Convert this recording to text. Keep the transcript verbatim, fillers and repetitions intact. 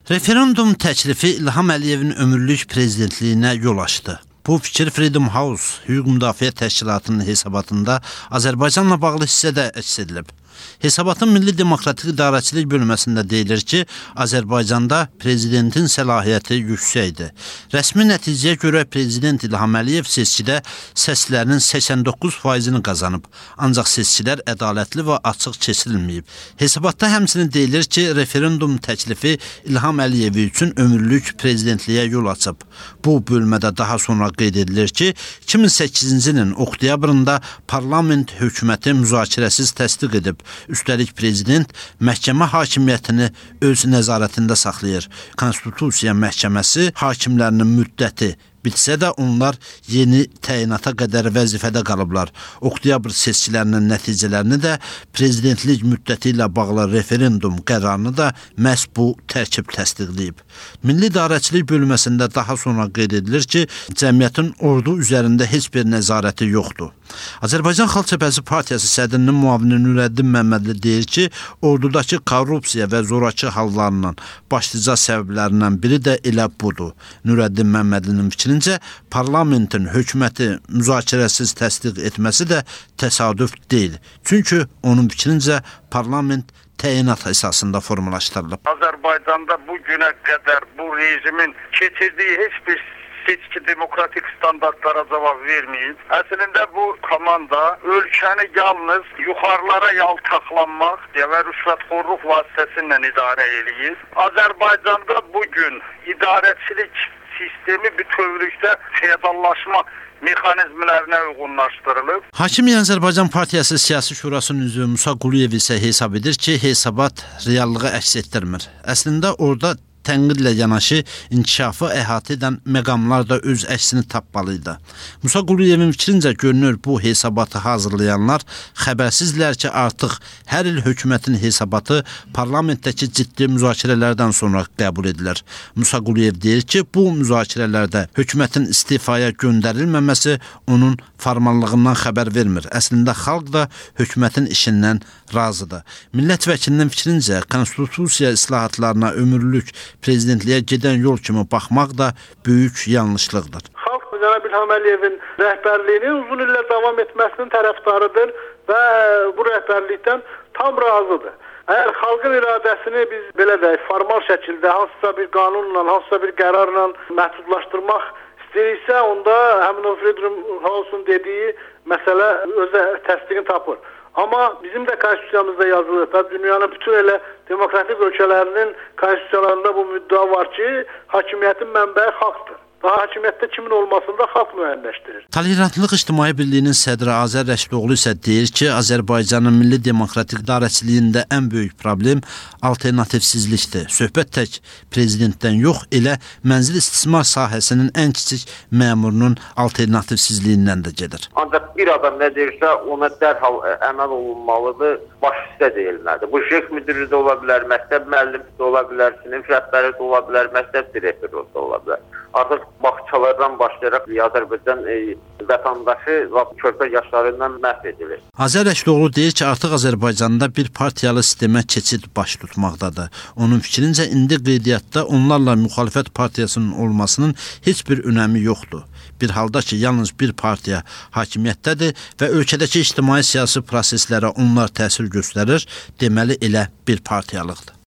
Referendum təklifi İlham Əliyevin ömürlük prezidentliyinə yol açdı. Bu fikir Freedom House Hüquq Müdafiə Təşkilatının hesabatında Azərbaycanla bağlı hissədə əks edilib. Hesabatın Milli Demokratik İdarəçilik bölməsində deyilir ki, Azərbaycanda prezidentin səlahiyyəti yüksəkdir. Rəsmi nəticəyə görə prezident İlham Əliyev seçkidə səslərinin səksən doqquz faizini qazanıb, ancaq seçkilər ədalətli və açıq keçirilməyib. Hesabatda həmçinin deyilir ki, referendum təklifi İlham Əliyev üçün ömürlük prezidentliyə yol açıb. Bu bölmədə daha sonra qeyd edilir ki, iki min səkkizinci ilin oktyabrında parlament hökuməti müzakirəsiz təsdiq edib. Üstəlik prezident məhkəmə hakimiyyətini öz nəzarətində saxlayır. Konstitusiya məhkəməsi hakimlərinin müddəti bitsə də onlar yeni təyinata qədər vəzifədə qalıblar. Oktyabr seçkilərinin nəticələrini də prezidentlik müddəti ilə bağlı referendum qərarını da məhz bu tərkib təsdiqləyib. Milli İdarəçilik bölməsində daha sonra qeyd edilir ki, cəmiyyətin ordu üzərində heç bir nəzarəti yoxdur. Azərbaycan Xalq Cəbhəsi Partiyası sədrinin müavini Nurəddin Məmmədli deyir ki, ordudakı korrupsiya və zorakı hallarının başlıca səbəblərindən biri də elə budur. Nurəddin Məmmədlinin fikrincə, parlamentin hökuməti müzakirəsiz təsdiq etməsi də təsadüf deyil. Çünki onun fikrincə parlament təyinat əsasında formalaşdırılıb. Azərbaycanda bu günə qədər bu rejimin keçirdiyi heç bir seçki demokratik standartlara cavab verməyib. Əslində bu komanda ölkəni yalnız yuxarılara yaltaqlanmaq və rüşvətxorluq vasitəsilə idarə edir. Azərbaycanda bugün idarəçilik sistemi bütövlükdə feodallaşma mexanizmlərinə uyğunlaşdırılıb. Hakimiyyət Azərbaycan Partiyası Siyasi Şurasının üzvü Musa Quliyev isə hesab edir ki, hesabat reallığı əks etdirmir. Əslində orada tənqidlə yanaşı inkişafı əhatə edən məqamlar da öz əksini tapmalıydı. Musa Quliyevin fikrincə görünür bu hesabatı hazırlayanlar xəbərsizlər ki, artıq hər il hökumətin hesabatı parlamentdəki ciddi müzakirələrdən sonra qəbul edilir. Musa Quliyev deyir ki, bu müzakirələrdə hökumətin istifaya göndərilməməsi onun formallığından xəbər vermir. Əslində xalq da hökumətin işindən razıdır. Millət vəkilinin fikrincə konstitusiya islahatlarına ömürlük prezidentliyə gedən yol kimi baxmaq da böyük yanlışlıqdır. Xalq Cənab İlham Əliyevin rəhbərliyinin uzun illər davam etməsinin tərəfdarıdır və bu rəhbərlikdən tam razıdır. Əgər xalqın iradəsini biz belə deyək, formal şəkildə hansısa bir qanunla, hansısa bir qərarla məhdudlaşdırmaq istəyirsə, onda həmin o Freedom House-un dediyi məsələ özə təsdiqini tapır. Amma bizim də konstitusiyamızda yazılır və dünyanın bütün elə demokratik ölkələrinin konstitusiyalarında bu müddəa var ki, hakimiyyətin mənbəyi xalqdır. Daha hakimiyyətdə kimin olmasını da xalq müəyyənləşdirir. Tolerantlıq İctimai Birliyinin sədri Azər Rəşidoğlu isə deyir ki, Azərbaycanın milli demokratik idarəçiliyində ən böyük problem alternativsizlikdir. Söhbət tək prezidentdən yox, elə mənzil istismar sahəsinin ən kiçik məmurunun alternativsizliyindən də gedir. Ancaq bir adam nə deyirsə, ona dərhal əməl olunmalıdır, baş üstə deyilməlidir. Bu şef müdürü də ola bilər, məktəb müəllimi də ola bilər, sinif rəhbəri də ola bilər, məktəb direktoru da ola bilər. Artıq bağçalardan başlayaraq Azərbaycan e, vətəndaşı körpə yaşlarından məhv edilir. Azər Rəşidoğlu deyir ki, artıq Azərbaycanda bir partiyalı sistemə keçid baş tutmaqdadır. Onun fikrincə indi qeydiyyatda onlarla müxalifət partiyasının olmasının heç bir önəmi yoxdur. Bir halda ki, yalnız bir partiya hakimiyyətdədir və ölkədəki ictimai siyasi proseslərə onlar təsir göstərir, deməli elə bir partiyalıqdır.